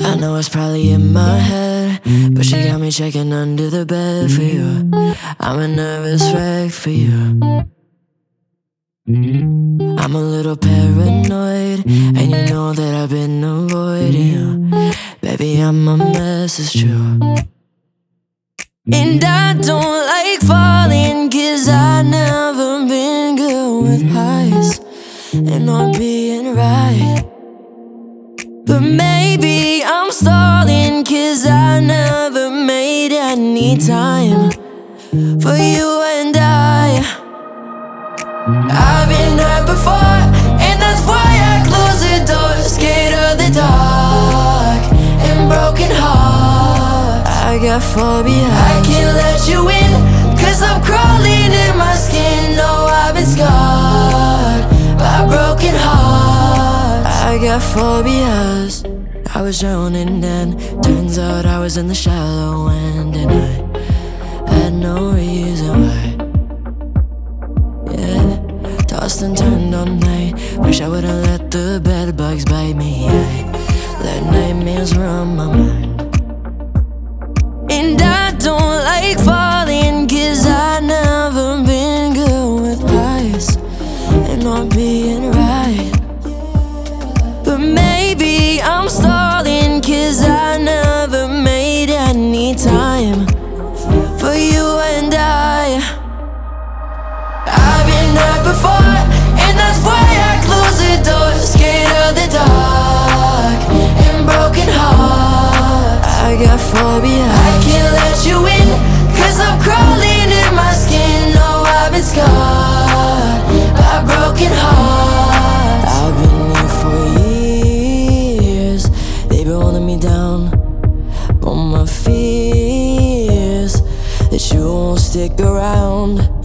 I know it's probably in my head, but she got me checking under the bed for you. I'm a nervous wreck for you. I'm a little paranoid, and you know that I've been avoiding you. Baby, I'm a mess, it's true. And I don't like falling, 'cause I never been good with heights and not being right. But maybe I'm stalling, 'cause I never made any time for you and I've been hurt before, and that's why I close the door. Scared of the dark and broken heart. I got phobia, I can't let you in, 'cause I'm crawling in my skin. No, I've been scarred by a broken heart. I got phobias. I was drowning and turns out I was in the shallow end, and I had no reason why. Yeah, tossed and turned all night. Wish I would've let the bed bugs bite me. I let nightmares run my mind. And I don't like falling, 'cause I never been good with heights and not being right. But maybe I'm stalling, 'cause I never made any time for you and I've been hurt before, and that's why I close the door. Scared of the dark and broken heart. I got phobia, I can't let you in, 'cause I'm crawling in my skin. No, I've been scarred by a broken heart. I've been here for years. They've been holding me down, but my fears that you won't stick around.